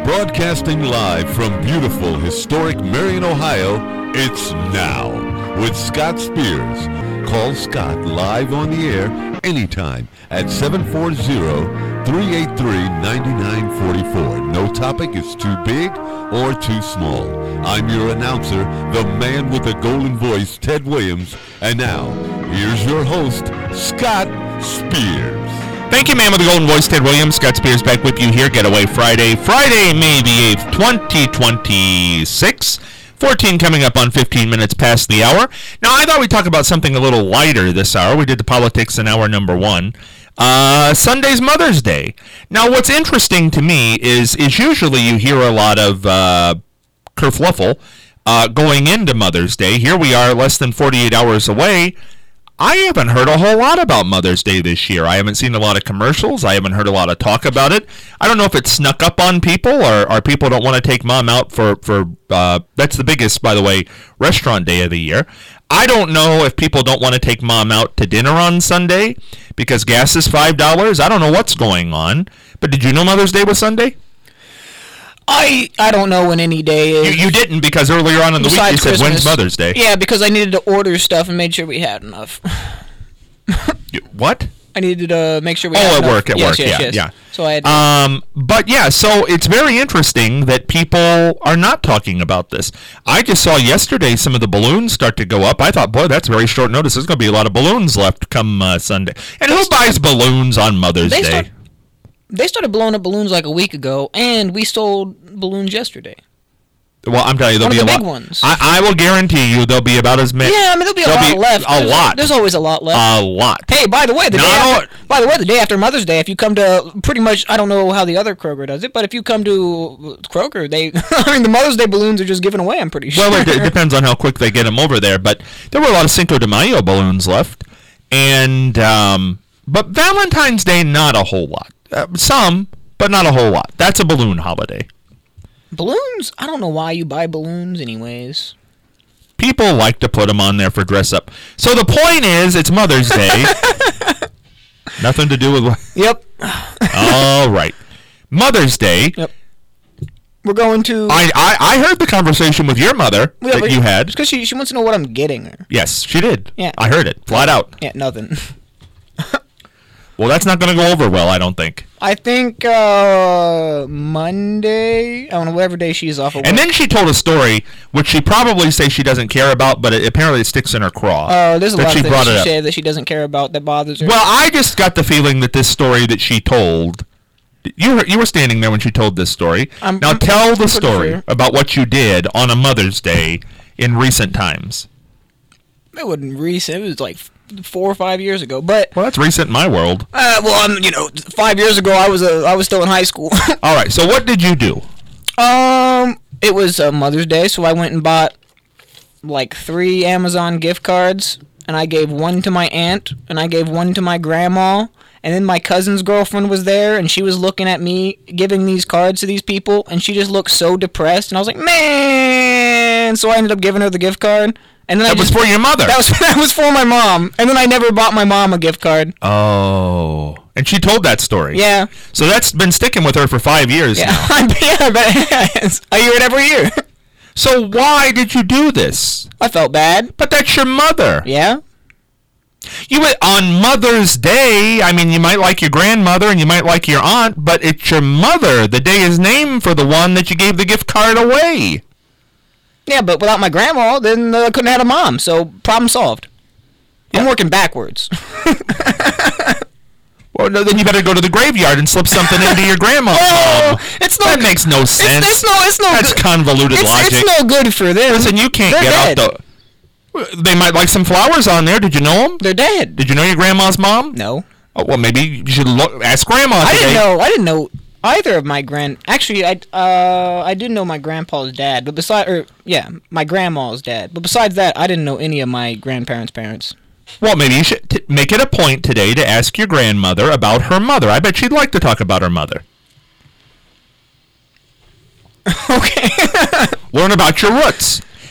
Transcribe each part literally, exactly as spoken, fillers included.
Broadcasting live from beautiful, historic Marion, Ohio, it's Now with Scott Spears. Call Scott live on the air anytime at seven four zero, three eight three, nine nine four four. No topic is too big or too small. I'm your announcer, the man with the golden voice, Ted Williams. And now, here's your host, Scott Spears. Thank you, man with the golden voice, Ted Williams. Scott Spears back with you here. Getaway Friday, Friday, May the eighth, twenty twenty-six. fourteen coming up on fifteen minutes past the hour. Now, I thought we'd talk about something a little lighter this hour. We did the politics in hour number one. Uh, Sunday's Mother's Day. Now, what's interesting to me is is usually you hear a lot of uh, kerfluffle uh, going into Mother's Day. Here we are less than forty-eight hours away. I haven't heard a whole lot about Mother's Day this year. I haven't seen a lot of commercials. I haven't heard a lot of talk about it. I don't know if it snuck up on people or, or people don't want to take mom out for, for uh, that's the biggest, by the way, restaurant day of the year. I don't know if people don't want to take mom out to dinner on Sunday because gas is five dollars. I don't know what's going on. But did you know Mother's Day was Sunday? I I don't know when any day is. You, you didn't because earlier on in the week you said, when's Mother's Day? Yeah, because I needed to order stuff and made sure we had enough. You, what? I needed to make sure we oh, had at enough. work, at yes, work, yes, yeah, yes. yeah. So I had to um, but yeah, so it's very interesting that people are not talking about this. I just saw yesterday some of the balloons start to go up. I thought, boy, that's very short notice. There's going to be a lot of balloons left come uh, Sunday. And who buys balloons on Mother's They Day? start- They started blowing up balloons like a week ago, and we sold balloons yesterday. Well, I'm telling you, there'll One be of a the big lot. ones. I, I will guarantee you there'll be about as many. Yeah, I mean, there'll be a lot be left. A there's, lot. There's always a lot left. A lot. Hey, by the way, the Not day all- after, by the way, the day after Mother's Day, if you come to pretty much, I don't know how the other Kroger does it, but if you come to Kroger, they, I mean, the Mother's Day balloons are just given away. I'm pretty sure. Well, it, it depends on how quick they get them over there. But there were a lot of Cinco de Mayo balloons left, and um, but Valentine's Day, not a whole lot. Uh, some, but not a whole lot. That's a balloon holiday. Balloons? I don't know why you buy balloons, anyways. People like to put them on there for dress up. So the point is, it's Mother's Day. Nothing to do with. Yep. All right, Mother's Day. Yep. We're going to. I, I, I heard the conversation with your mother Yeah, that you had. because she she wants to know what I'm getting her. Yes, she did. Yeah. I heard it flat out. Yeah, nothing. Well, that's not going to go over well, I don't think. I think uh, Monday. I don't know, whatever day she's off of work. And then she told a story, which she probably say she doesn't care about, but it, apparently it sticks in her craw. Oh, uh, there's a that lot she of brought things it she up. said that she doesn't care about that bothers her. Well, I just got the feeling that this story that she told, you were, you were standing there when she told this story. I'm, now I'm, tell I'm the story sure. about what you did on a Mother's Day in recent times. It wasn't recent. It was like four or five years ago. But Well, that's recent in my world. uh, well, I'm you know five years ago I was uh, I was still in high school. All right, so what did you do? um, it was uh, Mother's Day, so I went and bought like three Amazon gift cards, and I gave one to my aunt, and I gave one to my grandma. And then my cousin's girlfriend was there, and she was looking at me giving these cards to these people, and she just looked so depressed. And I was like, man! So I ended up giving her the gift card. And then That I was just, for your mother. That was that was for my mom. And then I never bought my mom a gift card. Oh. And she told that story. Yeah. So that's been sticking with her for five years Yeah, now. yeah, but I hear it every year. So why did you do this? I felt bad. But that's your mother. Yeah. You went on Mother's Day. I mean, you might like your grandmother and you might like your aunt, but it's your mother. The day is named for the one that you gave the gift card away. Yeah, but without my grandma, then uh, I couldn't have a mom. So problem solved. I'm Yeah. working backwards. Well, no, then you better go to the graveyard and slip something into your grandma's Oh, home. it's no. That makes no sense. It's, it's no. It's no. That's good. convoluted It's, logic. it's no good for them. Listen, you can't They're get dead. out the... They might like some flowers on there. Did you know them? They're dead. Did you know your grandma's mom? No. Oh, well, maybe you should look, ask Grandma I today. didn't know. I didn't know either of my grand. Actually, I uh I did know my grandpa's dad, but beside or yeah, my grandma's dad. But besides that, I didn't know any of my grandparents' parents. Well, maybe you should t- make it a point today to ask your grandmother about her mother. I bet she'd like to talk about her mother. Okay. Learn about your roots.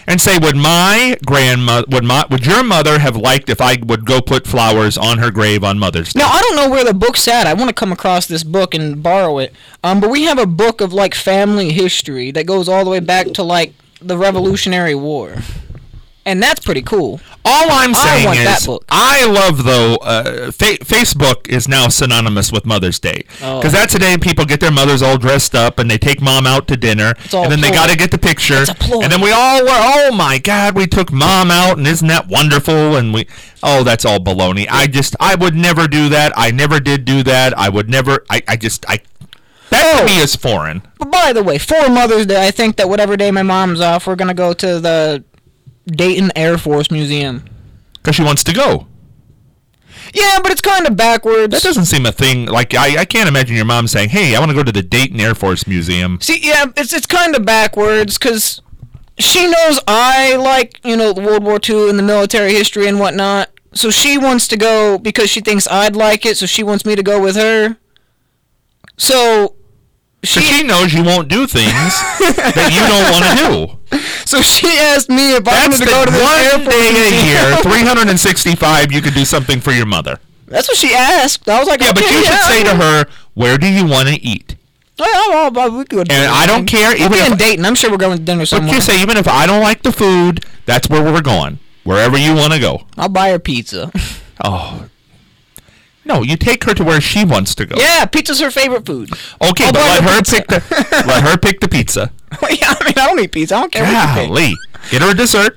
and say, would my grandma, would my, would your mother have liked if I would go put flowers on her grave on Mother's Day? Now, I don't know where the book's at. I want to come across this book and borrow it. Um, but we have a book of, like, family history that goes all the way back to, like, the Revolutionary War. And that's pretty cool. All I'm saying I want is, that book. I love, though, uh, fa- Facebook is now synonymous with Mother's Day. Because Oh. that's the day people get their mothers all dressed up, and they take mom out to dinner, all and then they ploy. got to get the picture. It's a ploy. And then we all were, oh, my God, we took mom out, and isn't that wonderful? And we, oh, that's all baloney. I just, I would never do that. I never did do that. I would never, I, I just, I, that Oh. to me is foreign. But by the way, for Mother's Day, I think that whatever day my mom's off, we're going to go to the Dayton Air Force Museum. Because she wants to go. Yeah, but it's kind of backwards. That doesn't seem a thing. Like, I, I can't imagine your mom saying, hey, I want to go to the Dayton Air Force Museum. See, yeah, it's it's kind of backwards because she knows I like, you know, World War Two and the military history and whatnot. So she wants to go because she thinks I'd like it, so she wants me to go with her. So So she, she knows you won't do things that you don't want to do. so she asked me if I That's wanted the to go to the Air one Force day a Museum. year, three hundred sixty-five, you could do something for your mother. That's what she asked. I was like, Yeah, but okay, you should yeah, say to her, where do you want to eat? Oh, yeah, well, we could. And I don't care, We'll even be in if, Dayton. I'm sure we're going to dinner but somewhere. you say, even if I don't like the food, that's where we're going. Wherever you want to go. I'll buy her pizza. Oh. No, you take her to where she wants to go. Yeah, pizza's her favorite food. Okay, I'll but buy let her her pizza. pick the let her pick the pizza. Yeah, I mean, I don't eat pizza. I don't care what you pick. Golly. Get her a dessert.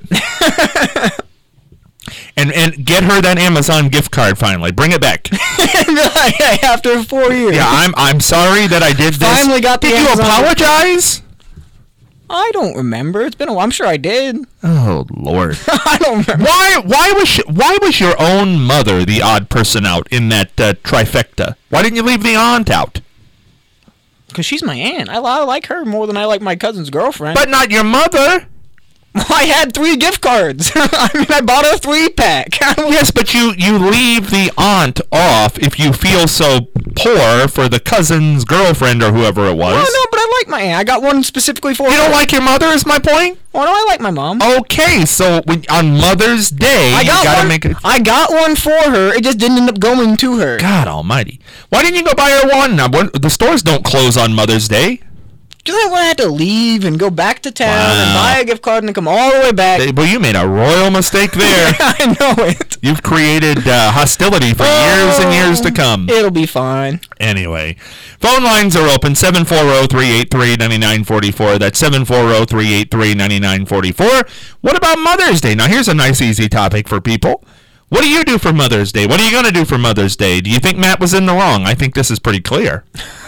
and and get her that Amazon gift card finally. Bring it back. After four years. Yeah, I'm I'm sorry that I did this. Finally got the Did you Amazon- apologize? I don't remember. It's been a while. I'm sure I did. Oh Lord. I don't remember. Why why was she, why was your own mother the odd person out in that uh, trifecta? Why didn't you leave the aunt out? Because she's my aunt. I, I like her more than I like my cousin's girlfriend. But not your mother. I had three gift cards. I mean, I bought a three pack. Yes, but you, you leave the aunt off if you feel so poor for the cousin's girlfriend or whoever it was. No, no, but I like my aunt. I got one specifically for You her. don't like your mother, is my point? Oh, no, I like my mom. Okay, so when, on Mother's Day, I you got gotta one. make it. I got one for her. It just didn't end up going to her. God Almighty! Why didn't you go buy her one? Now, when- the stores don't close on Mother's Day. Because I had to leave and go back to town and Wow. buy a gift card and then come all the way back. They, well, you made a royal mistake there. I know it. You've created uh, hostility for years and years to come. It'll be fine. Anyway, phone lines are open, seven four zero, three eight three, nine nine four four. That's seven four zero, three eight three, nine nine four four. What about Mother's Day? Now, here's a nice, easy topic for people. What do you do for Mother's Day? What are you going to do for Mother's Day? Do you think Matt was in the wrong? I think this is pretty clear.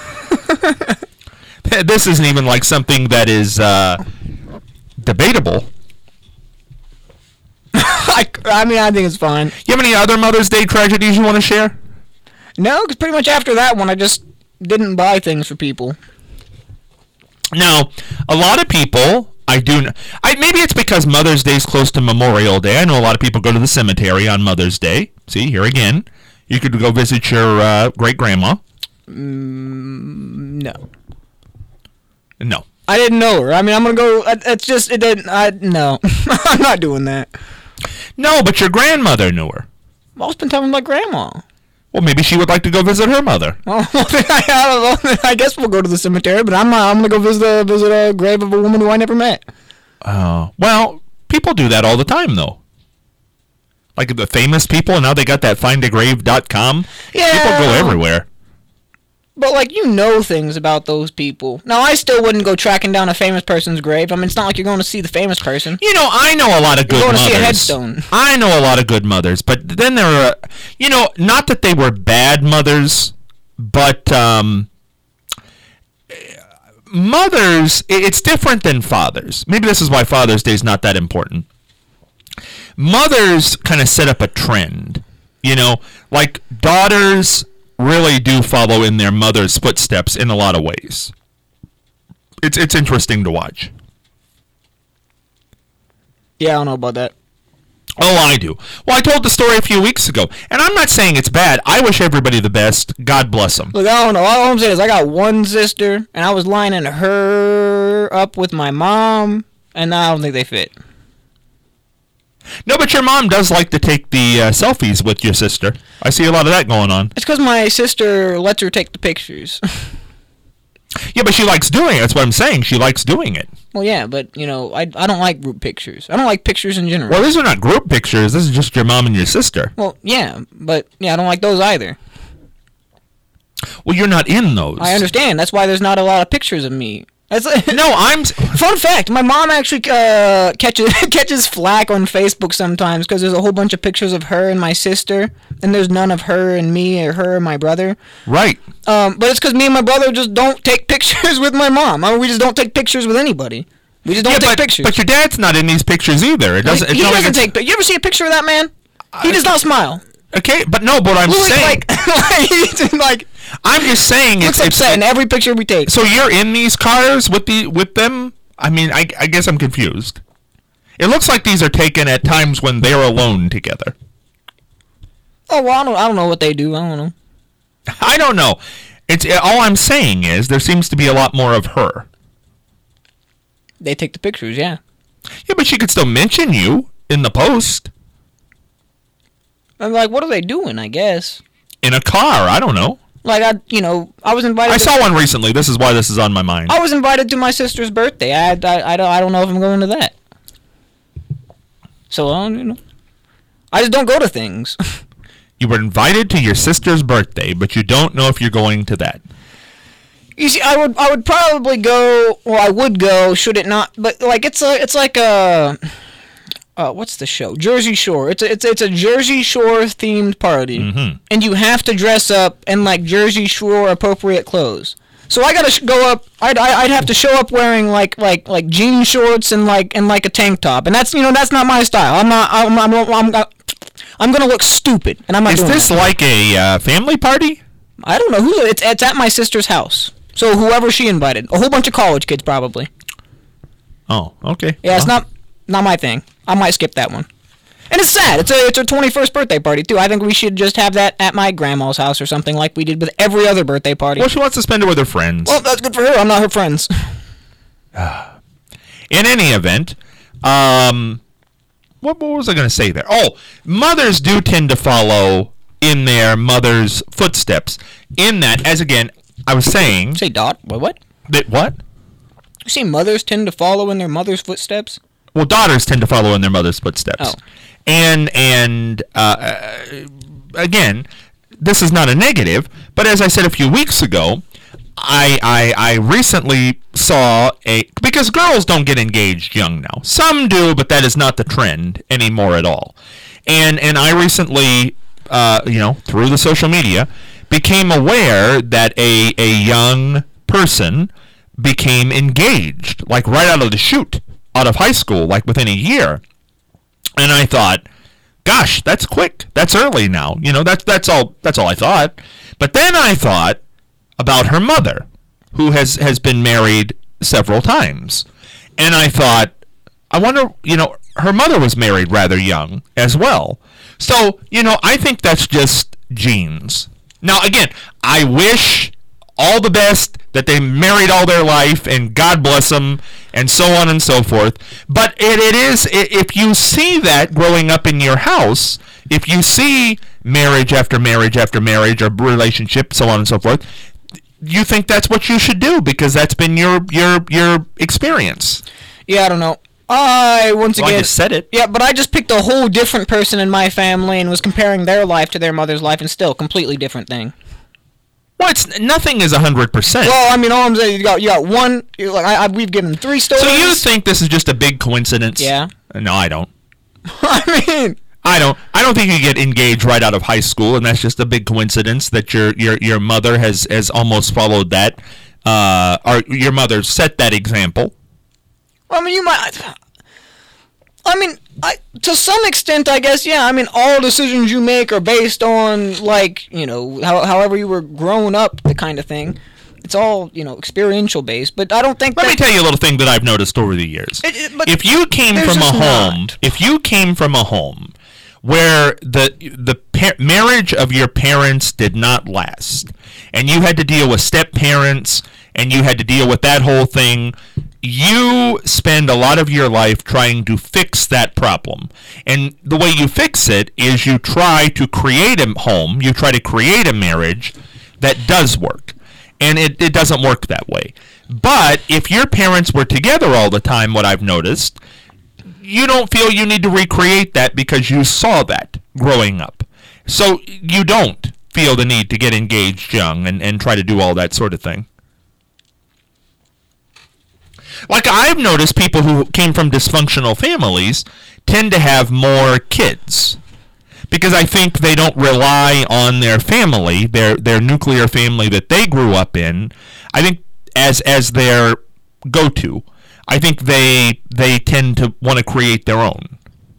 This isn't even like something that is uh, debatable. I, I mean, I think it's fine. You have any other Mother's Day tragedies you want to share? No, because pretty much after that one, I just didn't buy things for people. Now, a lot of people, I do, kn- I maybe it's because Mother's Day is close to Memorial Day. I know a lot of people go to the cemetery on Mother's Day. See, here again, you could go visit your uh, great grandma. Mm, no. No, I didn't know her. I mean, I'm going to go, it- it's just, it didn't, I, no. I'm not doing that. no, but your grandmother knew her. I'll spend time with my grandma. Well, maybe she would like to go visit her mother. Well, then I, I don't know. I guess we'll go to the cemetery, but I'm not, I'm going to go visit a, visit a grave of a woman who I never met. Oh, well, people do that all the time, though. Like the famous people, and now they got that find a grave dot com. Yeah. People go everywhere. But, like, you know things about those people. Now, I still wouldn't go tracking down a famous person's grave. I mean, it's not like you're going to see the famous person. You know, I know a lot of good going to mothers. see a headstone. I know a lot of good mothers, but then there are, you know, not that they were bad mothers, but um, mothers, i- it's different than fathers. Maybe this is why Father's Day is not that important. Mothers kind of set up a trend, you know, like daughters really do follow in their mother's footsteps in a lot of ways. It's it's interesting to watch. Yeah, I don't know about that. Oh, I do. Well, I told the story a few weeks ago, and I'm not saying it's bad. I wish everybody the best. God bless them. Look, I don't know. All I'm saying is I got one sister, and I was lining her up with my mom, and I don't think they fit. No, but your mom does like to take the uh, selfies with your sister. I see a lot of that going on. It's because my sister lets her take the pictures. Yeah, but she likes doing it. That's what I'm saying. She likes doing it. Well, yeah, but, you know, I, I don't like group pictures. I don't like pictures in general. Well, these are not group pictures. This is just your mom and your sister. Well, yeah, but, yeah, I don't like those either. Well, you're not in those. I understand. That's why there's not a lot of pictures of me. That's No, I'm... Fun fact, my mom actually uh, catches catches flack on Facebook sometimes because there's a whole bunch of pictures of her and my sister, and there's none of her and me or her and my brother. Right. Um, but it's because me and my brother just don't take pictures with my mom. I mean, we just don't take pictures with anybody. We just don't yeah, take but, pictures. But your dad's not in these pictures either. It doesn't. he It's not doesn't like take pictures. You ever see a picture of that man? He I- does not smile. Okay, but no, but I'm Louis, saying... like, like, he's like, I'm just saying looks it's... upset in it's every picture we take. so you're in these cars with the with them? I mean, I, I guess I'm confused. It looks like these are taken at times when they're alone together. Oh, well, I don't, I don't know what they do. I don't know. I don't know. It's all I'm saying is there seems to be a lot more of her. They take the pictures, yeah. Yeah, but she could still mention you in the post. I'm like, what are they doing, I guess? In a car, I don't know. Like, I, you know, I was invited I to, saw one recently. This is why this is on my mind. I was invited to my sister's birthday. I, I, I, don't, I don't know if I'm going to that. So, um, you know, I just don't go to things. You were invited to your sister's birthday, but you don't know if you're going to that. You see, I would, I would probably go, or I would go, should it not, but, like, it's a, it's like a... Uh, what's the show? Jersey Shore. It's a, it's it's a Jersey Shore themed party, Mhm. and you have to dress up in like Jersey Shore appropriate clothes. So I gotta sh- go up. I'd I- I'd have to show up wearing like like like jean shorts and like and like a tank top, and that's you know that's not my style. I'm not. I'm I'm I'm, I'm, I'm gonna look stupid, and I'm not. Is doing this that. like a uh, family party? I don't know who. It's it's at my sister's house. So whoever she invited, a whole bunch of college kids probably. Oh, okay. Yeah, it's Well, not not my thing. I might skip that one. And it's sad. It's a it's her twenty-first birthday party too. I think we should just have that at my grandma's house or something like we did with every other birthday party. Well, she wants to spend it with her friends. Well, that's good for her. I'm not her friends. In any event, um, what, what was I going to say there? Oh, mothers do tend to follow in their mother's footsteps. In that, as again, I was saying... Say Dot. What? What? That what? You say mothers tend to follow in their mother's footsteps? Well, daughters tend to follow in their mother's footsteps. Oh. And, and uh, uh, again, this is not a negative, but as I said a few weeks ago, I, I, I recently saw a... Because girls don't get engaged young now. Some do, but that is not the trend anymore at all. And, and I recently, uh, you know, through the social media, became aware that a, a young person became engaged, like right out of the chute. Out of high school, like within a year. And I thought, gosh, that's quick. That's early now. You know, that's that's all that's all I thought. But then I thought about her mother, who has, has been married several times. And I thought, I wonder, you know, her mother was married rather young as well. So, you know, I think that's just genes. Now, again, I wish all the best that they married all their life and God bless them and so on and so forth. But it, it is, if you see that growing up in your house, if you see marriage after marriage after marriage or relationship, so on and so forth, you think that's what you should do because that's been your your your experience. Yeah, I don't know. I, once Well, I again... just said it. Yeah, but I just picked a whole different person in my family and was comparing their life to their mother's life and still completely different thing. Well, it's, nothing is one hundred percent. Well, I mean, all I'm saying, you got, you got one... you- Like, I, I, we've given three stories. So you think this is just a big coincidence? Yeah. No, I don't. I mean... I don't. I don't think you get engaged right out of high school, and that's just a big coincidence that your your your mother has has almost followed that, uh, or your mother set that example. I mean, you might... I mean, I, to some extent, I guess, yeah. I mean, all decisions you make are based on, like, you know, how, however you were grown up, the kind of thing. It's all, you know, experiential based. But I don't think Let that... me tell you a little thing that I've noticed over the years. It- it- but if you came there's from a just home, not. if you came from a home where the the par- marriage of your parents did not last, and you had to deal with step parents, and you had to deal with that whole thing, you spend a lot of your life trying to fix that problem. And the way you fix it is you try to create a home, you try to create a marriage that does work. And it, it doesn't work that way. But if your parents were together all the time, what I've noticed, you don't feel you need to recreate that because you saw that growing up. So you don't feel the need to get engaged young and, and try to do all that sort of thing. Like I've noticed people who came from dysfunctional families tend to have more kids. Because I think they don't rely on their family, their their nuclear family that they grew up in, I think as as their go-to. I think they they tend to want to create their own.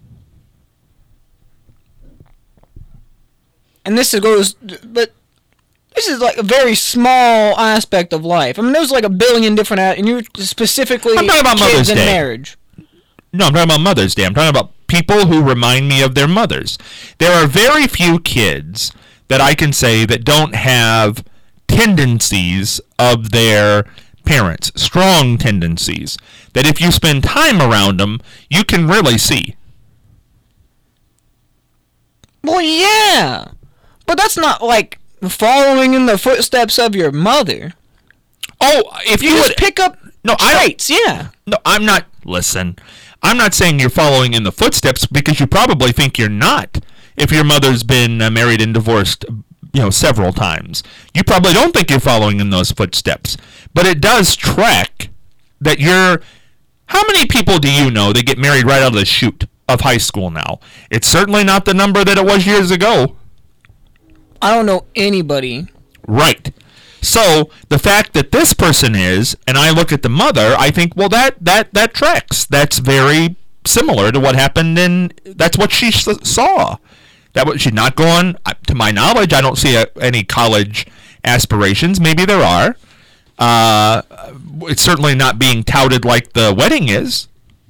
And this goes, but this is like a very small aspect of life. I mean, there's like a billion different, and you specifically I'm talking about kids Mother's and Day. marriage. No, I'm talking about Mother's Day. I'm talking about people who remind me of their mothers. There are very few kids that I can say that don't have tendencies of their parents, strong tendencies, that if you spend time around them, you can really see. Well, yeah, but that's not like following in the footsteps of your mother. Oh, if you, You would just pick up no, I don't- traits, yeah. No, I'm not. Listen, I'm not saying you're following in the footsteps because you probably think you're not. If your mother's been uh, married and divorced, you know, several times, you probably don't think you're following in those footsteps. But it does track that you're. How many people do you know that get married right out of the chute of high school now? It's certainly not the number that it was years ago. I don't know anybody. Right. So the fact that this person is, and I look at the mother, I think, well, that that that tracks. That's very similar to what happened in. That's what she s- saw. That was she's not going. To my knowledge, I don't see a, any college aspirations. Maybe there are. Uh, it's certainly not being touted like the wedding is.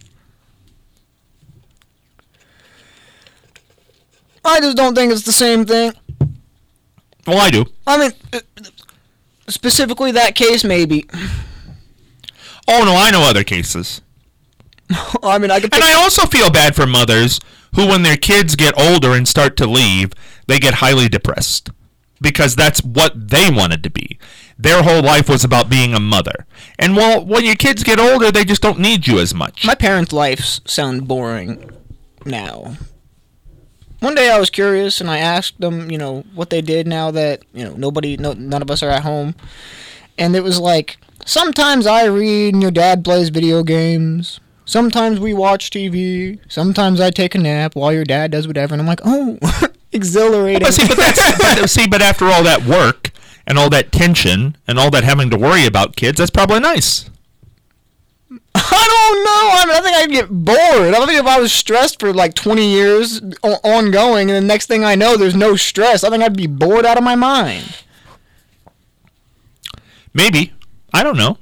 I just don't think it's the same thing. Well, I do. I mean, uh, specifically that case, maybe. Oh no, I know other cases. I mean, I could. And I also feel bad for mothers who, when their kids get older and start to leave, they get highly depressed. Because that's what they wanted to be. Their whole life was about being a mother. And well, when your kids get older, they just don't need you as much. My parents' lives sound boring now. One day I was curious and I asked them, you know, what they did now that, you know, nobody, no, none of us are at home. And it was like, sometimes I read and your dad plays video games. Sometimes we watch T V. Sometimes I take a nap while your dad does whatever. And I'm like, oh, exhilarating. But see, but, that's, but see, but after all that work and all that tension and all that having to worry about kids, that's probably nice. I don't know. I mean, I think I'd get bored. I think if I was stressed for like twenty years o- ongoing, and the next thing I know, there's no stress, I think I'd be bored out of my mind. Maybe. I don't know.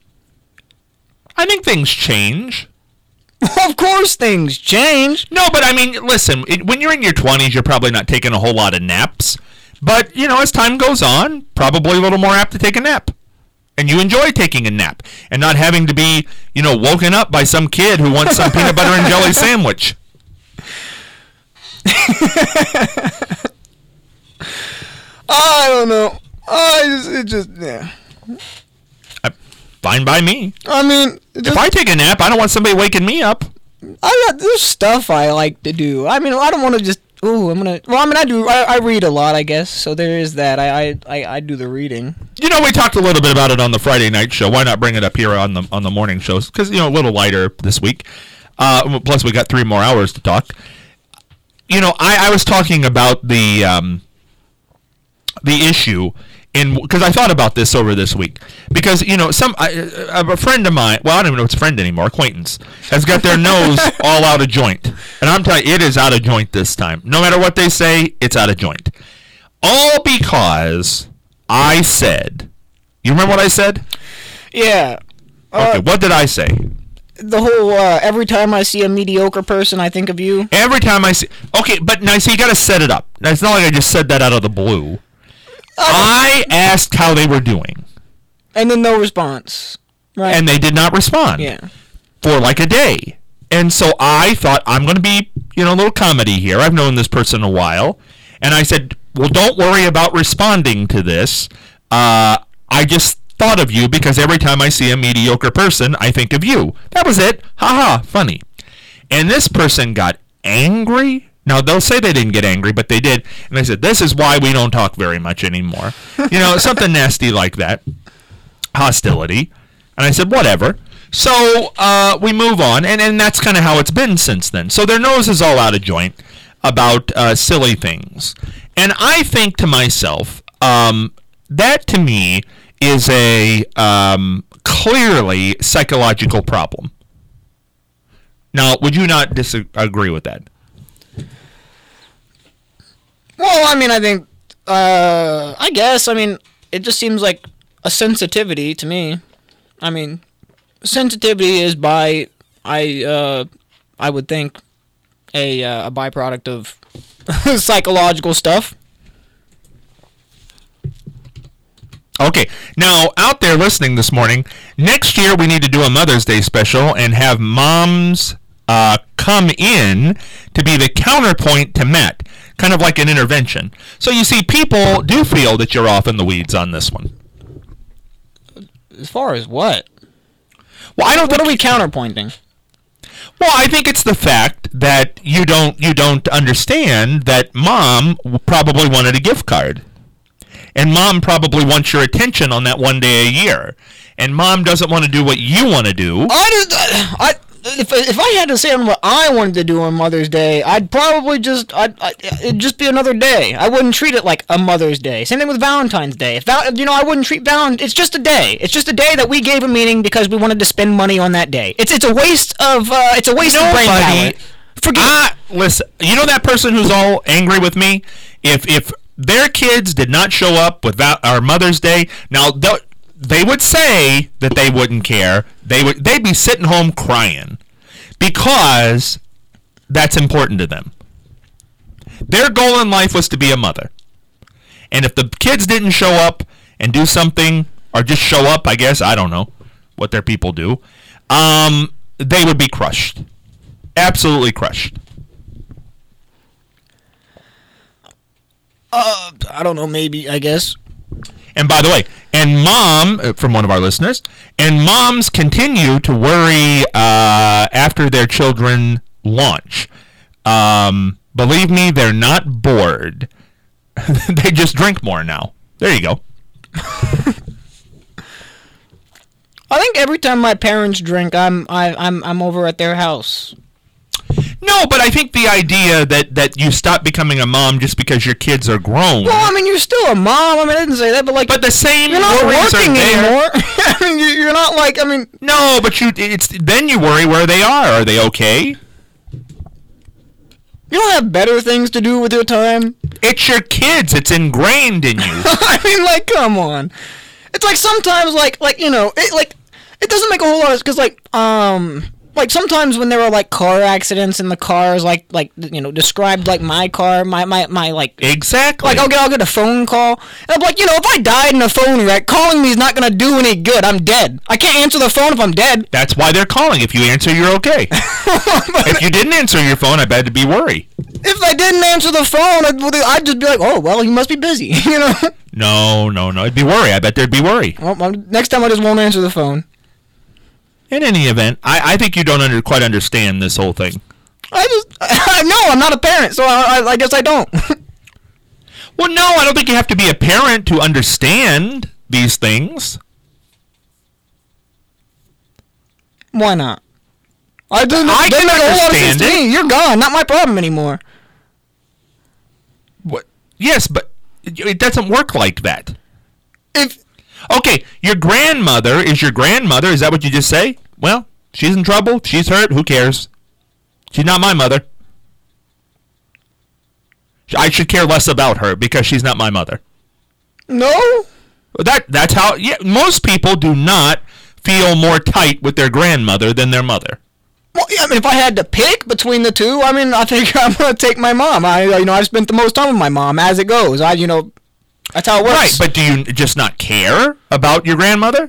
I think things change. Of course, things change. No, but I mean, listen, it, when you're in your twenties, you're probably not taking a whole lot of naps. But, you know, as time goes on, probably a little more apt to take a nap. And you enjoy taking a nap and not having to be, you know, woken up by some kid who wants some peanut butter and jelly sandwich. I don't know. I just, it just, yeah. Uh, Fine by me. I mean, it If just, I take a nap, I don't want somebody waking me up. I got there's stuff I like to do. I mean, I don't want to just. Ooh, I'm gonna. Well, I mean, I do. I, I read a lot, I guess. So there is that. I, I, I, I do the reading. You know, we talked a little bit about it on the Friday night show. Why not bring it up here on the on the morning shows? Because, you know, a little lighter this week. Uh, plus, we got three more hours to talk. You know, I, I was talking about the um, the issue in because I thought about this over this week because, you know, some I, a friend of mine, well, I don't even know if it's a friend anymore, acquaintance, has got their nose all out of joint, and I'm telling you, it is out of joint this time. No matter what they say, it's out of joint. All because I said, you remember what I said? Yeah. Uh, Okay, what did I say? The whole uh, every time I see a mediocre person, I think of you. Every time I see, okay, but now see, you got to set it up. Now, it's not like I just said that out of the blue. I asked how they were doing. And then no response. Right. And they did not respond Yeah. for like a day. And so I thought, I'm going to be, you know, a little comedy here. I've known this person a while. And I said, well, don't worry about responding to this. Uh, I just thought of you because every time I see a mediocre person, I think of you. That was it. Ha ha, funny. And this person got angry. Now, they'll say they didn't get angry, but they did. And I said, this is why we don't talk very much anymore. You know, something nasty like that. Hostility. And I said, whatever. So uh, we move on, and, and that's kind of how it's been since then. So their nose is all out of joint about uh, silly things. And I think to myself, um, that to me is a um, clearly psychological problem. Now, would you not disagree with that? Well, I mean, I think, uh, I guess, I mean, it just seems like a sensitivity to me. I mean, sensitivity is by, I, uh, I would think, a, uh, a byproduct of psychological stuff. Okay, now, out there listening this morning, next year we need to do a Mother's Day special and have moms uh, come in to be the counterpoint to Matt, kind of like an intervention. So you see, people do feel that you're off in the weeds on this one. As far as what? Well, I don't. What are we counterpointing? Well, I think it's the fact that you don't you don't understand that Mom probably wanted a gift card. And Mom probably wants your attention on that one day a year. And Mom doesn't want to do what you want to do. I, just, I, if, if I had to say on what I wanted to do on Mother's Day, I'd probably just, I'd, I'd, it'd just be another day. I wouldn't treat it like a Mother's Day. Same thing with Valentine's Day. If Val, you know, I wouldn't treat Valentine's, it's just a day. It's just a day that we gave a meaning because we wanted to spend money on that day. It's it's a waste of, uh, it's a waste Nobody, of brain power. Forget. I, listen, you know that person who's all angry with me? If, if, their kids did not show up with val- our Mother's Day. Now, th- they would say that they wouldn't care. They would, they'd be sitting home crying because that's important to them. Their goal in life was to be a mother. And if the kids didn't show up and do something, or just show up, I guess, I don't know what their people do, um, they would be crushed. Absolutely crushed. Uh, I don't know, maybe, I guess. And by the way, and mom, uh, from one of our listeners, and moms continue to worry uh, after their children launch. Um, believe me, they're not bored. They just drink more now. There you go. I think every time my parents drink, I'm I, I'm I'm over at their house. No, but I think the idea that, that you stop becoming a mom just because your kids are grown. Well, I mean, you're still a mom. I mean, I didn't say that, but like, But the same you're not worries are working there. anymore. I mean, you- you're not like, I mean, No, but you it's then you worry where they are. Are they okay? you don't have better things to do with your time. It's your kids. It's ingrained in you. I mean, like, come on. It's like sometimes, like, like you know, it like it doesn't make a whole lot of because, like, um. Like, sometimes when there are, like, car accidents in the cars, like, like you know, described like my car, my, my, my like... Exactly. Like, I'll get, I'll get a phone call, and I'm like, you know, if I died in a phone wreck, calling me is not going to do any good. I'm dead. I can't answer the phone if I'm dead. That's why they're calling. If you answer, you're okay. If you didn't answer your phone, I bet it'd be worry. If I didn't answer the phone, I'd, I'd just be like, oh, well, he must be busy, you know? No, no, no. It'd be worry. I bet there'd be worry. Well, well, next time I just won't answer the phone. In any event, I, I think you don't under, quite understand this whole thing. I just... I know, I'm not a parent, so I, I, I guess I don't. Well, no, I don't think you have to be a parent to understand these things. Why not? I do I they can make a whole lot of understand sense to me. You're gone. Not my problem anymore. What? Yes, but it doesn't work like that. If... Okay, your grandmother is your grandmother. Is that what you just say? Well, she's in trouble. She's hurt. Who cares? She's not my mother. I should care less about her because she's not my mother. No? That that's how. Yeah, most people do not feel more tight with their grandmother than their mother. Well, yeah, I mean, if I had to pick between the two, I mean, I think I'm gonna take my mom. I, you know, I've spent the most time with my mom as it goes. I, you know, that's how it works. Right, but do you just not care about your grandmother?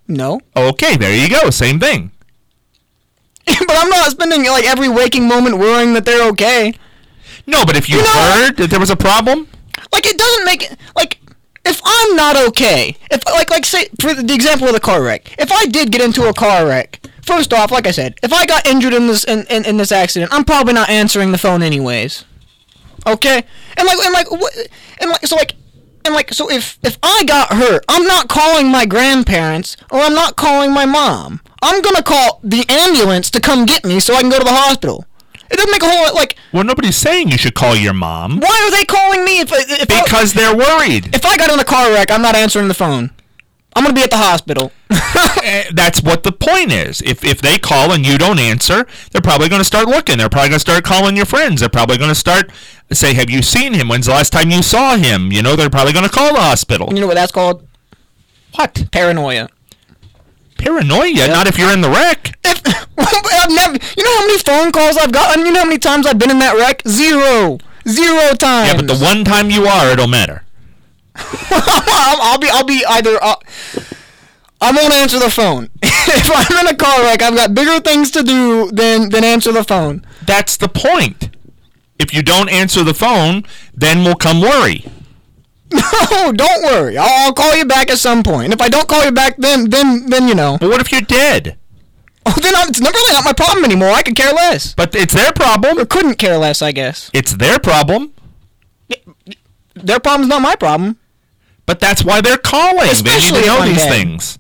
No. Okay, there you go. Same thing. But I'm not spending like every waking moment worrying that they're okay. No, but if you, You know- heard that there was a problem, Like, it doesn't make it, like, if I'm not okay, if, like, like, say, for the example of the car wreck, if I did get into a car wreck, first off, like I said, if I got injured in this, in, in, in this accident, I'm probably not answering the phone anyways. Okay? And, like, and, like, what, and, like, so, like, and, like, so if, if I got hurt, I'm not calling my grandparents, or I'm not calling my mom. I'm gonna call the ambulance to come get me so I can go to the hospital. It doesn't make a whole lot, like, well, nobody's saying you should call your mom why are they calling me if, if I- because they're worried. If I got in a car wreck, I'm not answering the phone. I'm gonna be at the hospital. Eh, That's what the point is. If if they call and you don't answer, they're probably going to start looking. They're probably going to start calling your friends. They're probably going to start say, "Have you seen him? When's the last time you saw him?" You know, they're probably going to call the hospital. You know what that's called? What? Paranoia. Paranoia? Not if you're in the wreck. If, I've never, you know how many phone calls I've gotten? You know how many times I've been in that wreck? Zero. Zero times. Yeah, but the one time you are, it'll matter. I'll, I'll be, I'll be either, uh, I won't answer the phone. If I'm in a car wreck, I've got bigger things to do than, than answer the phone. That's the point. If you don't answer the phone, then will come worry. No, don't worry. I'll, I'll call you back at some point. And if I don't call you back, then, then, then you know. But what if you're dead? Oh, then I'm, it's not really not my problem anymore. I could care less. But it's their problem. Or couldn't care less, I guess. It's their problem. Their problem's not my problem. But that's why they're calling. Especially they need to if know I'm these dead. things.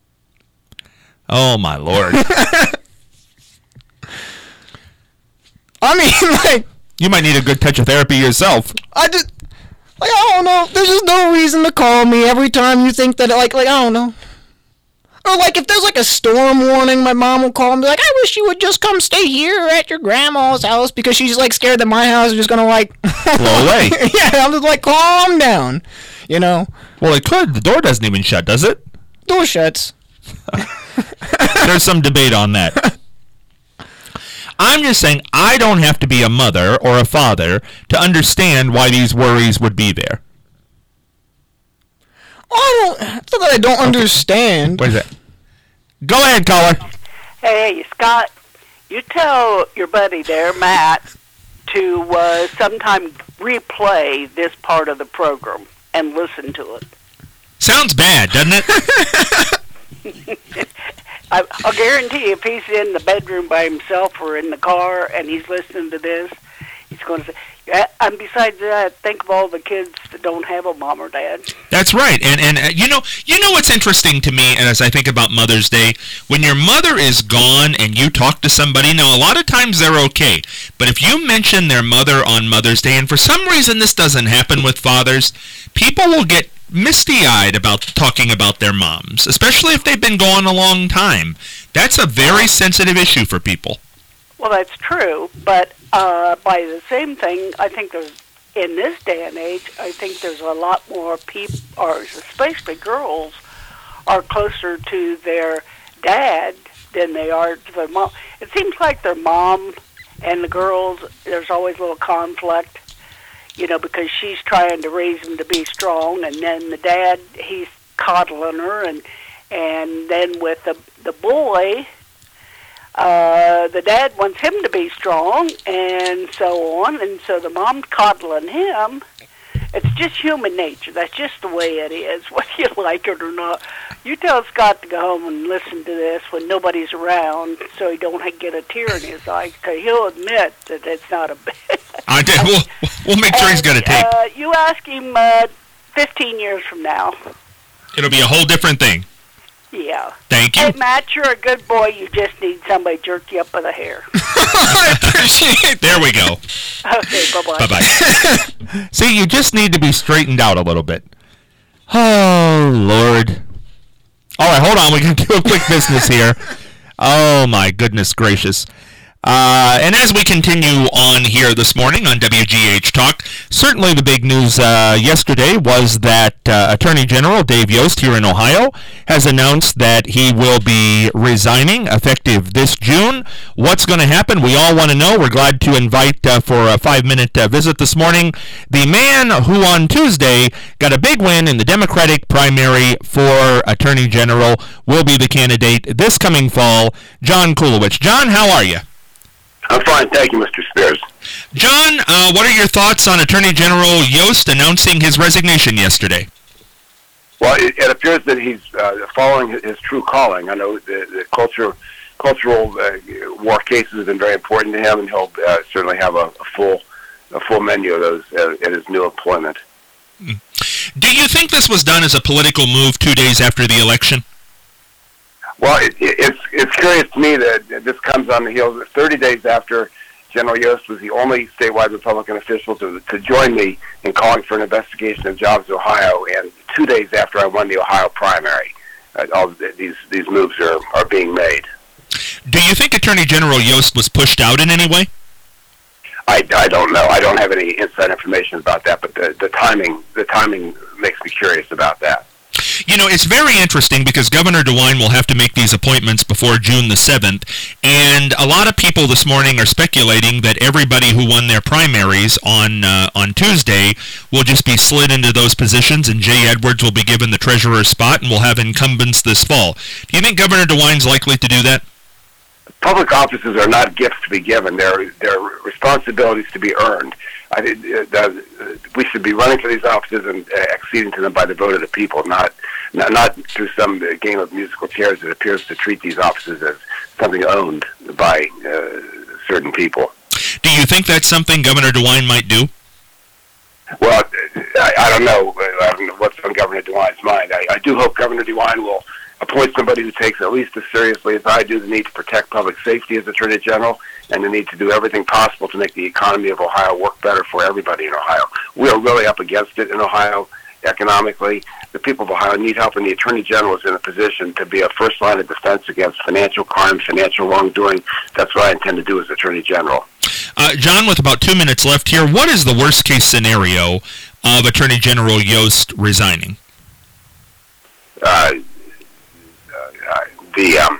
Oh my lord! I mean, like, You might need a good touch of therapy yourself. I just, like, I don't know. There's just no reason to call me every time you think that, like, like I don't know. Or, like, if there's, like, a storm warning, my mom will call and be like, I wish you would just come stay here at your grandma's house because she's, like, scared that my house is just gonna, like... Blow away. Yeah, I'm just like, calm down. You know? Well, it could. The door doesn't even shut, does it? Door shuts. There's some debate on that. I'm just saying I don't have to be a mother or a father to understand why these worries would be there. I don't... It's not that I don't understand. What is that? Go ahead, caller. Hey, Scott, you tell your buddy there, Matt, to uh, sometime replay this part of the program and listen to it. Sounds bad, doesn't it? I, I'll guarantee you if he's in the bedroom by himself or in the car and he's listening to this, he's going to say, yeah, and besides that, think of all the kids that don't have a mom or dad. That's right, and and uh, you know, you know what's interesting to me, and as I think about Mother's Day, when your mother is gone and you talk to somebody, now a lot of times they're okay, but if you mention their mother on Mother's Day, and for some reason this doesn't happen with fathers, people will get misty-eyed about talking about their moms, especially if they've been gone a long time. That's a very sensitive issue for people. Well, that's true, but uh, by the same thing, I think there's, in this day and age, I think there's a lot more people, or especially girls, are closer to their dad than they are to their mom. It seems like their mom and the girls, there's always a little conflict, you know, because she's trying to raise them to be strong, and then the dad, he's coddling her, and and then with the the boy, uh, the dad wants him to be strong, and so on, and so the mom's coddling him. It's just human nature. That's just the way it is, whether you like it or not. You tell Scott to go home and listen to this when nobody's around, so he don't get a tear in his eye, because he'll admit that it's not a bad. I did. We'll, we'll make sure he's got a tape. Uh, you ask him uh, fifteen years from now. It'll be a whole different thing. Yeah. Thank you. Hey, Matt, you're a good boy. You just need somebody to jerk you up by the hair. I appreciate There we go. Okay, bye-bye. Bye-bye. See, you just need to be straightened out a little bit. Oh, Lord. All right, hold on. We can do a quick business here. Oh, my goodness gracious. Uh, and as we continue on here this morning on W G H Talk, certainly the big news uh, yesterday was that uh, Attorney General Dave Yost here in Ohio has announced that he will be resigning effective this June. What's going to happen? We all want to know. We're glad to invite uh, for a five-minute uh, visit this morning the man who on Tuesday got a big win in the Democratic primary for Attorney General, will be the candidate this coming fall, John Kulowich. John, how are you? I'm fine, thank you, Mister Spears. John, uh, what are your thoughts on Attorney General Yost announcing his resignation yesterday? Well, it, it appears that he's uh, following his, his true calling. I know the, the culture, cultural uh, war cases have been very important to him, and he'll uh, certainly have a, a full a full menu of those uh, at his new employment. Do you think this was done as a political move two days after the election? Well, it, it, it's it's curious to me that this comes on the heels thirty days after General Yost was the only statewide Republican official to to join me in calling for an investigation of Jobs Ohio, and two days after I won the Ohio primary. Uh, all these these moves are, are being made. Do you think Attorney General Yost was pushed out in any way? I, I don't know. I don't have any inside information about that, but the, the timing the timing makes me curious about that. You know, it's very interesting because Governor DeWine will have to make these appointments before June the seventh, and a lot of people this morning are speculating that everybody who won their primaries on uh, on Tuesday will just be slid into those positions, and Jay Edwards will be given the treasurer's spot and will have incumbents this fall. Do you think Governor DeWine's likely to do that? Public offices are not gifts to be given. They're, they're responsibilities to be earned. I think uh, we should be running for these offices and uh, acceding to them by the vote of the people, not, not not through some game of musical chairs that appears to treat these offices as something owned by uh, certain people. Do you think that's something Governor DeWine might do? Well, I, I don't know. I don't know what's on Governor DeWine's mind. I, I do hope Governor DeWine will appoint somebody who takes at least as seriously as I do the need to protect public safety as Attorney General, and the need to do everything possible to make the economy of Ohio work better for everybody in Ohio. We are really up against it in Ohio economically. The people of Ohio need help, and the Attorney General is in a position to be a first line of defense against financial crime, financial wrongdoing. That's what I intend to do as Attorney General. Uh, John, with about two minutes left here, what is the worst case scenario of Attorney General Yost resigning? Uh, uh, the um,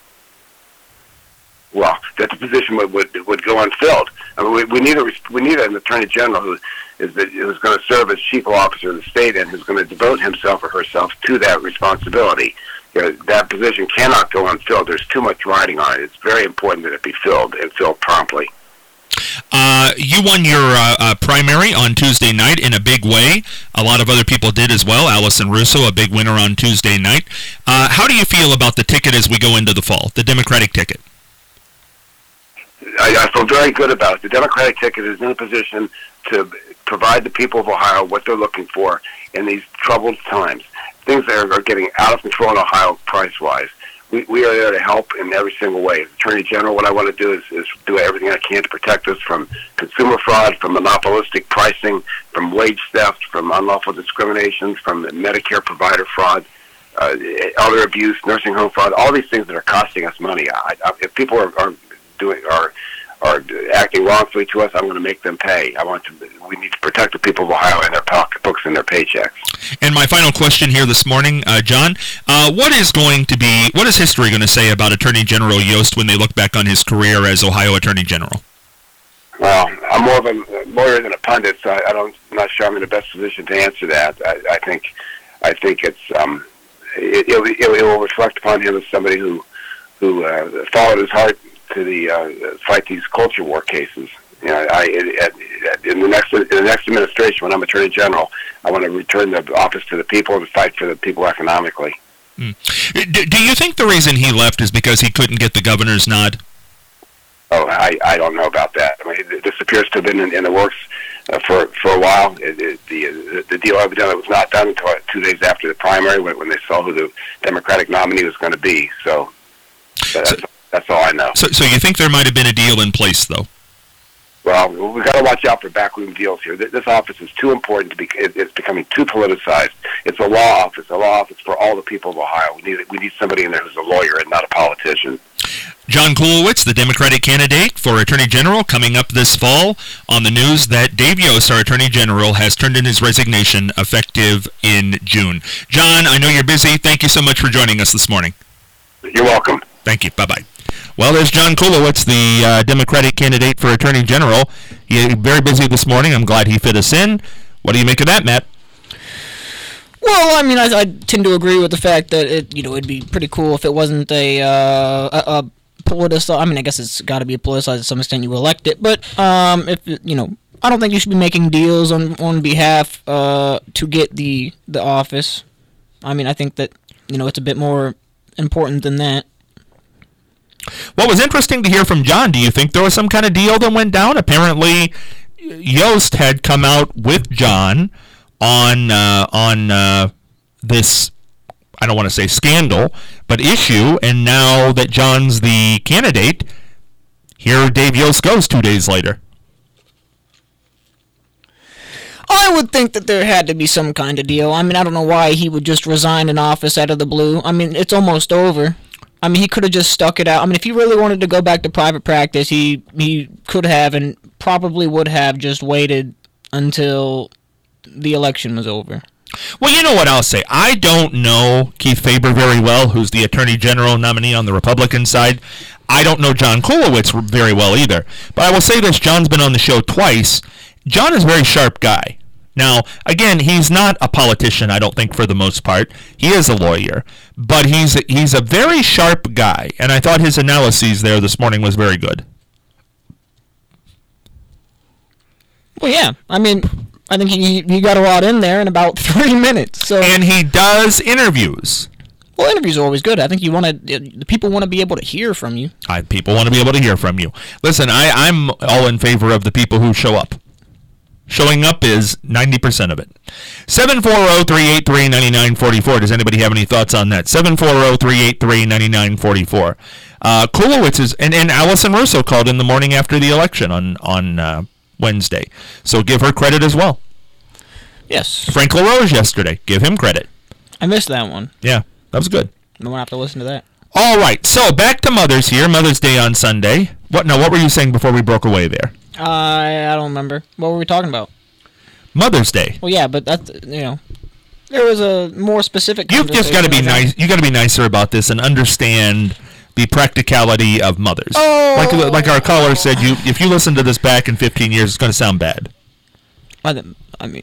well, that the position would, would would go unfilled. I mean, we, we need a we need an Attorney General who is the, who's going to serve as chief officer of the state and who's going to devote himself or herself to that responsibility. You know, that position cannot go unfilled. There's too much riding on it. It's very important that it be filled and filled promptly. Uh, you won your uh, uh, primary on Tuesday night in a big way. A lot of other people did as well. Allison Russo, a big winner on Tuesday night. Uh, how do you feel about the ticket as we go into the fall, the Democratic ticket? I, I feel very good about it. The Democratic ticket is in a position to provide the people of Ohio what they're looking for in these troubled times. Things that are getting out of control in Ohio price-wise. We, we are there to help in every single way. As Attorney General, what I want to do is, is do everything I can to protect us from consumer fraud, from monopolistic pricing, from wage theft, from unlawful discrimination, from Medicare provider fraud, uh, elder abuse, nursing home fraud, all these things that are costing us money. I, I, if people are, are doing are are acting wrongfully to us, I'm going to make them pay. I want to. We need to protect the people of Ohio and their pocketbooks and their paychecks. And my final question here this morning, uh, John, uh, what is going to be, what is history going to say about Attorney General Yost when they look back on his career as Ohio Attorney General? Well, I'm more of a lawyer than a pundit, so I don't, I'm not sure I'm in the best position to answer that. I, I think, I think it's um, it, it, it will reflect upon him as somebody who who uh, followed his heart to the uh, fight these culture war cases. You know, I at, in the next in the next administration, when I'm Attorney General, I want to return the office to the people and fight for the people economically. Mm. Do, do you think the reason he left is because he couldn't get the governor's nod? Oh, I, I don't know about that. I mean, this appears to have been in, in the works uh, for for a while. It, it, the the deal evidently was not done until two days after the primary, when, when they saw who the Democratic nominee was going to be. So that's, so, that's all I know. So, so you think there might have been a deal in place, though? Well, we've got to watch out for backroom deals here. This office is too important to be. It's becoming too politicized. It's a law office, a law office for all the people of Ohio. We need we need somebody in there who's a lawyer and not a politician. John Kulowitz, the Democratic candidate for Attorney General, coming up this fall on the news that Dave Yost, our Attorney General, has turned in his resignation effective in June. John, I know you're busy. Thank you so much for joining us this morning. You're welcome. Thank you. Bye-bye. Well, there's John Kulowitz, the uh, Democratic candidate for Attorney General. He's very busy this morning. I'm glad he fit us in. What do you make of that, Matt? Well, I mean, I, I tend to agree with the fact that it, you know, it'd be pretty cool if it wasn't a uh, a, a politicized. I mean, I guess it's got to be politicized to some extent. You elect it, but um, if you know, I don't think you should be making deals on on behalf uh to get the the office. I mean, I think that you know it's a bit more important than that. What was interesting to hear from John, do you think there was some kind of deal that went down? Apparently, Yost had come out with John on uh, on uh, this, I don't want to say scandal, but issue, and now that John's the candidate, here Dave Yost goes two days later. I would think that there had to be some kind of deal. I mean, I don't know why he would just resign an office out of the blue. I mean, it's almost over. I mean, he could have just stuck it out. I mean, if he really wanted to go back to private practice, he he could have and probably would have just waited until the election was over. Well, you know what I'll say. I don't know Keith Faber very well, who's the Attorney General nominee on the Republican side. I don't know John Kulowitz very well either. But I will say this, John's been on the show twice. John is a very sharp guy. Now, again, he's not a politician, I don't think, for the most part. He is a lawyer, but he's a, he's a very sharp guy, and I thought his analyses there this morning was very good. Well, yeah. I mean, I think he he got a lot in there in about three minutes. So, and he does interviews. Well, interviews are always good. I think you want to. The people want to be able to hear from you. I, people want to be able to hear from you. Listen, I, I'm all in favor of the people who show up. Showing up is ninety percent of it. seven four zero, three eight three, nine nine four four. Does anybody have any thoughts on that? seven four zero, three eight three, nine nine four four. Uh, Kulowitz is, and, and Allison Russo called in the morning after the election on, on uh, Wednesday. So give her credit as well. Yes. Frank LaRoche yesterday. Give him credit. I missed that one. Yeah, that was good. I'm going to have to listen to that. All right, so back to Mother's here. Mother's Day on Sunday. What? Now, what were you saying before we broke away there? I I don't remember. What were we talking about? Mother's Day. Well, yeah, but that's, you know, there was a more specific. You've just got to be nice. You got to be nicer about this and understand the practicality of mothers. Oh. Like like our caller said, you if you listen to this back in fifteen years, it's going to sound bad. I, I mean,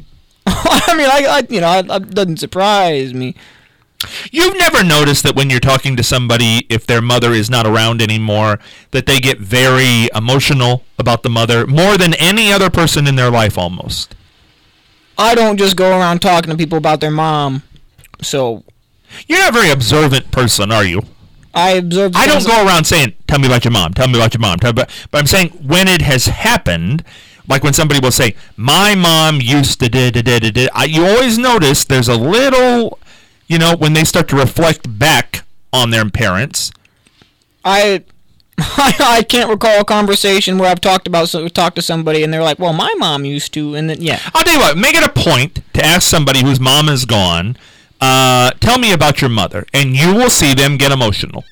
I mean, I, I you know, it, it doesn't surprise me. You've never noticed that when you're talking to somebody, if their mother is not around anymore, that they get very emotional about the mother, more than any other person in their life almost. I don't just go around talking to people about their mom, so... You're not a very observant person, are you? I observe... I don't go around saying, tell me about your mom, tell me about your mom. Tell me about... But I'm saying when it has happened, like when somebody will say, my mom used to da da da da da, you always notice there's a little... You know, when they start to reflect back on their parents. I, I can't recall a conversation where I've talked about so, talked to somebody and they're like, "Well, my mom used to," and then yeah. I'll tell you what. Make it a point to ask somebody whose mom is gone. Uh, tell me about your mother, and you will see them get emotional.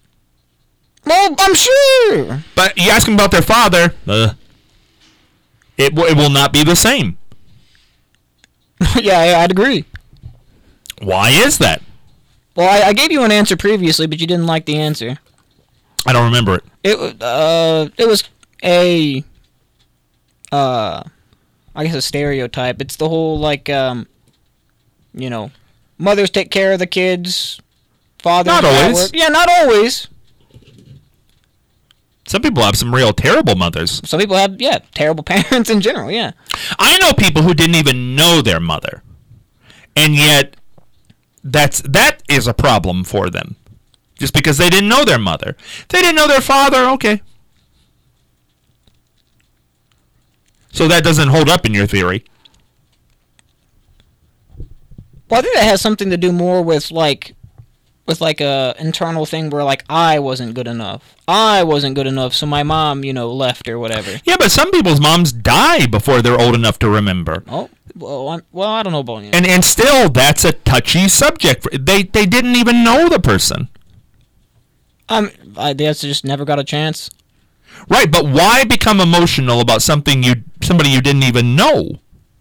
Well, I'm sure. But you ask them about their father, uh, it w- it will not be the same. Yeah, I'd agree. Why is that? Well, I, I gave you an answer previously, but you didn't like the answer. I don't remember it. It uh, it was a uh, I guess a stereotype. It's the whole like um, you know, mothers take care of the kids, fathers not always. Work. Yeah, not always. Some people have some real terrible mothers. Some people have yeah, terrible parents in general. Yeah. I know people who didn't even know their mother, and yet. That's that is a problem for them, just because they didn't know their mother. If they didn't know their father, okay. So that doesn't hold up in your theory. Well, I think that has something to do more with like, with like a internal thing where like I wasn't good enough. I wasn't good enough, so my mom, you know, left or whatever. Yeah, but some people's moms die before they're old enough to remember. Oh. Well, I'm, well, I don't know about you. And and still, that's a touchy subject. They they didn't even know the person. Um, I guess I just never got a chance. Right, but why become emotional about something you somebody you didn't even know?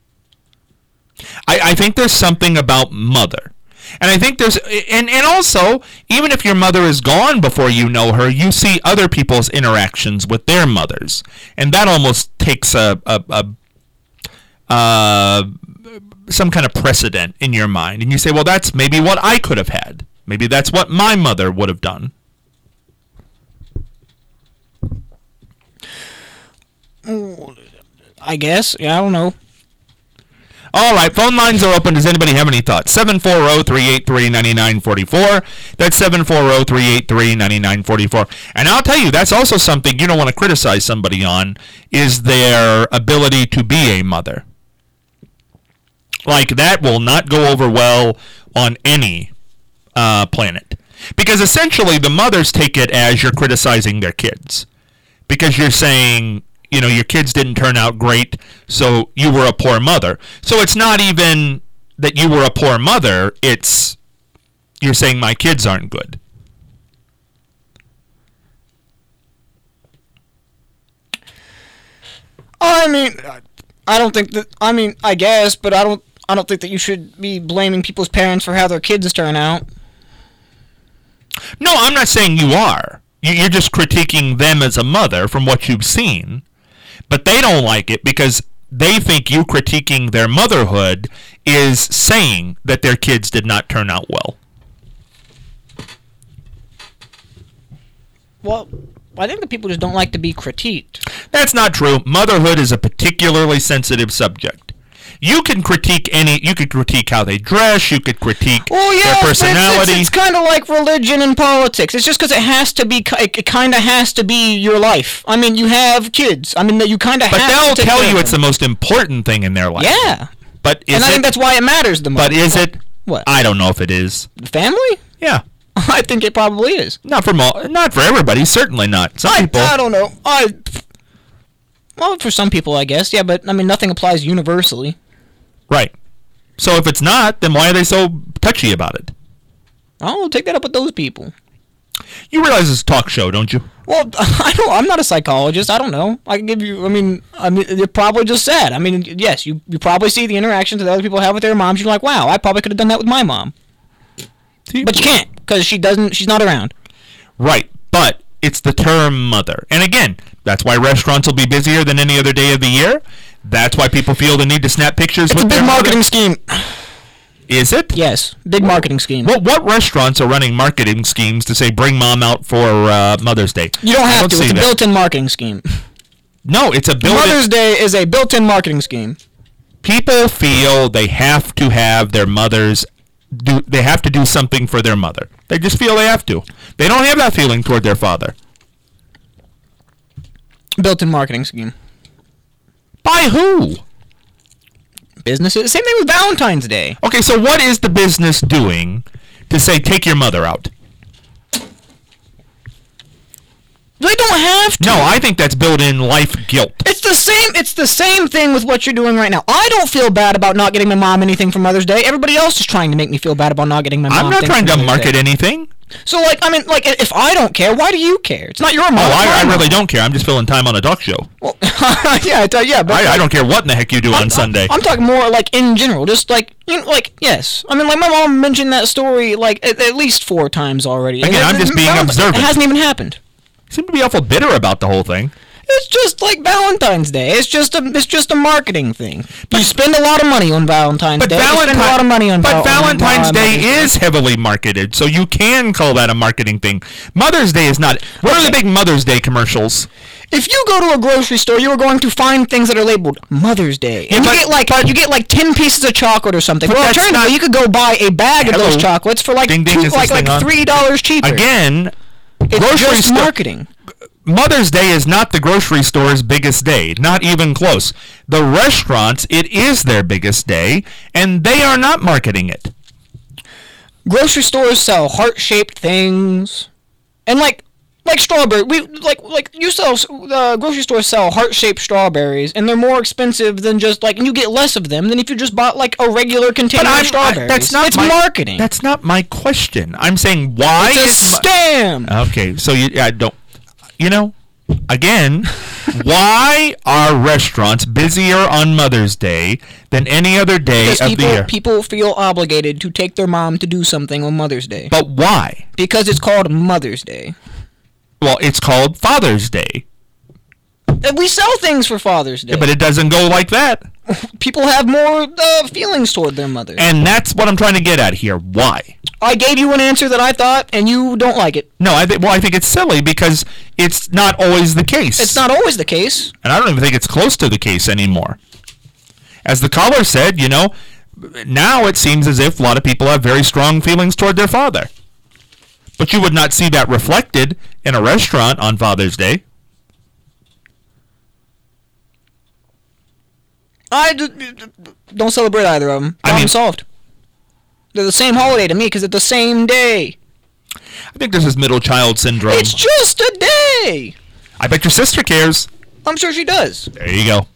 I, I think there's something about mother. And I think there's, and, and also, even if your mother is gone before you know her, you see other people's interactions with their mothers. And that almost takes a, a, a uh, some kind of precedent in your mind. And you say, well, that's maybe what I could have had. Maybe that's what my mother would have done. I guess. Yeah, I don't know. All right, phone lines are open. Does anybody have any thoughts? seven four zero, three eight three, nine nine four four. That's seven four zero, three eight three, nine nine four four. And I'll tell you, that's also something you don't want to criticize somebody on, is their ability to be a mother. Like, that will not go over well on any uh, planet. Because essentially, the mothers take it as you're criticizing their kids. Because you're saying, you know, your kids didn't turn out great, so you were a poor mother. So it's not even that you were a poor mother, it's you're saying my kids aren't good. I mean, I don't think that, I mean, I guess, but I don't, I don't think that you should be blaming people's parents for how their kids turn out. No, I'm not saying you are. You're just critiquing them as a mother from what you've seen. But they don't like it because they think you critiquing their motherhood is saying that their kids did not turn out well. Well, I think that people just don't like to be critiqued. That's not true. Motherhood is a particularly sensitive subject. You can critique any. You could critique how they dress. You could critique well, yeah, their personality. It's, it's, it's kind of like religion and politics. It's just because it has to be. It kind of has to be your life. I mean, you have kids. I mean, you kind of. But have they'll to take tell care you of it's them. the most important thing in their life. Yeah. But is and I it? think that's why it matters the most. But is it? What? I don't know if it is. The family? Yeah. I think it probably is. Not for mo- Not for everybody. Certainly not. Some I, people. I don't know. I. Well, for some people, I guess. Yeah, but I mean, nothing applies universally. Right. So if it's not, then why are they so touchy about it? I'll take that up with those people. You realize it's a talk show, don't you? Well, I don't. I'm not a psychologist. I don't know. I can give you. I mean, I mean, you're probably just sad. I mean, yes, you you probably see the interactions that other people have with their moms. You're like, wow, I probably could have done that with my mom. See, But you can't because she doesn't. She's not around. Right. But it's the term mother, and again, that's why restaurants will be busier than any other day of the year. That's why people feel the need to snap pictures It's with a big their marketing mother. scheme. Is it? Yes, big marketing scheme. What what restaurants are running marketing schemes to say bring mom out for uh, Mother's Day? You don't I have to. see It's a that. built-in marketing scheme. No, it's a built-in. Mother's Day is a built-in marketing scheme. People feel they have to have their mothers do. They have to do something for their mother. They just feel they have to. They don't have that feeling toward their father. Built-in marketing scheme. By who? Businesses. Same thing with Valentine's Day. Okay, so what is the business doing to say take your mother out? They don't have to. No, I think that's built-in life guilt. It's the same. It's the same thing with what you're doing right now. I don't feel bad about not getting my mom anything for Mother's Day. Everybody else is trying to make me feel bad about not getting my mom. I'm not things trying for to Mother's market Day. anything. So, like, I mean, like, if I don't care, why do you care? It's not your mom. Oh, it's I, my I really mom. don't care. I'm just filling time on a talk show. Well, yeah, I tell- yeah, but I, I don't care what in the heck you do I'm, on Sunday. I'm, I'm talking more like in general, just like you know, like yes. I mean, like my mom mentioned that story like at, at least four times already. Again, And I'm it- just it- being it observant. hasn't even happened. You seem to be awful bitter about the whole thing. It's just like Valentine's Day. It's just a it's just a marketing thing. You spend a lot of money on Valentine's But, Day. you spend a lot of money on but Val- on, Valentine's uh, Day Mother's is heavily marketed, so you can call that a marketing thing. Mother's Day is not. What are the big Mother's Day commercials? If you go to a grocery store, you are going to find things that are labeled Mother's Day, and but- you get like you get like ten pieces of chocolate or something. But Well, that's alternatively, not- you could go buy a bag of Hello? those chocolates for like Ding, ding, two, is like this like thing on? three dollars cheaper. Again, it's grocery just store- marketing. Mother's Day is not the grocery store's biggest day, not even close. The restaurants, it is their biggest day, and they are not marketing it. Grocery stores sell heart-shaped things, and like Like strawberry, we like like you sell the grocery stores sell heart-shaped strawberries, and they're more expensive than just like, and you get less of them than if you just bought like a regular container of strawberries. I, that's not it's my, marketing. That's not my question. I'm saying why it's a is scam. Okay, so you I don't, you know, again, why are restaurants busier on Mother's Day than any other day Because of people, the year? people feel obligated to take their mom to do something on Mother's Day. But why? Because it's called Mother's Day. Well, it's called Father's Day. And we sell things for Father's Day. Yeah, but it doesn't go like that. People have more uh, feelings toward their mothers. And that's what I'm trying to get at here. Why? I gave you an answer that I thought, and you don't like it. No, I think well, I think it's silly because it's not always the case. It's not always the case. And I don't even think it's close to the case anymore. As the caller said, you know, now it seems as if a lot of people have very strong feelings toward their father. But you would not see that reflected in a restaurant on Father's Day. I d- d- don't celebrate either of them. I Problem mean- solved. They're the same holiday to me because it's the same day. I think this is middle child syndrome. It's just a day. I bet your sister cares. I'm sure she does. There you go.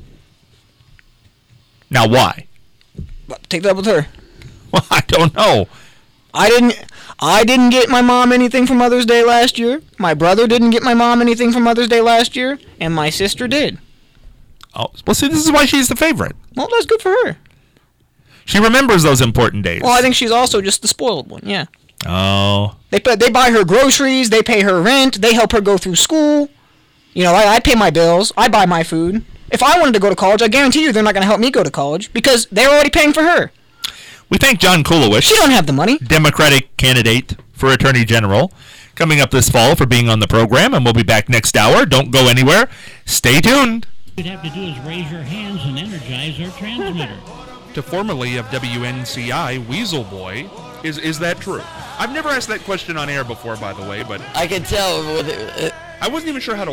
Now why? But take that up with her. Well, I don't know. I didn't. I didn't get my mom anything for Mother's Day last year. My brother didn't get my mom anything for Mother's Day last year, and my sister did. Oh, well, see, this is why she's the favorite. Well, that's good for her. She remembers those important days. Well, I think she's also just the spoiled one. Yeah. Oh. They put, they buy her groceries. They pay her rent. They help her go through school. You know, I, I pay my bills. I buy my food. If I wanted to go to college, I guarantee you they're not going to help me go to college because they're already paying for her. We thank John Kulowicz. She don't have the money. Democratic candidate for Attorney General, coming up this fall for being on the program, and we'll be back next hour. Don't go anywhere. Stay tuned. What you'd have to do is raise your hands and energize our transmitter. To formerly of W N C I, Weasel Boy, is is that true? I've never asked that question on air before, by the way, but I can tell with it, I wasn't even sure how to